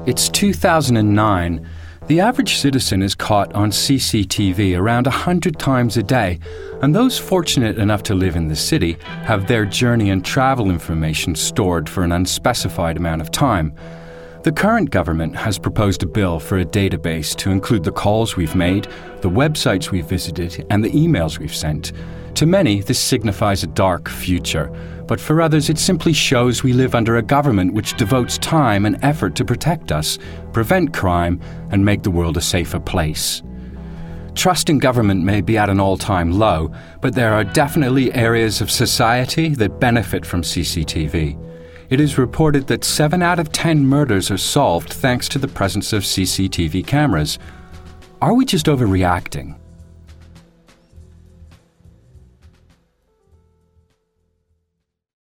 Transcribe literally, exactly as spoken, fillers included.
It's two thousand nine. The average citizen is caught on C C T V around one hundred times a day, and those fortunate enough to live in the city have their journey and travel information stored for an unspecified amount of time. The current government has proposed a bill for a database to include the calls we've made, the websites we've visited, and the emails we've sent. To many, this signifies a dark future, but for others it simply shows we live under a government which devotes time and effort to protect us, prevent crime, and make the world a safer place. Trust in government may be at an all-time low, but there are definitely areas of society that benefit from C C T V. It is reported that seven out of ten murders are solved thanks to the presence of C C T V cameras. Are we just overreacting?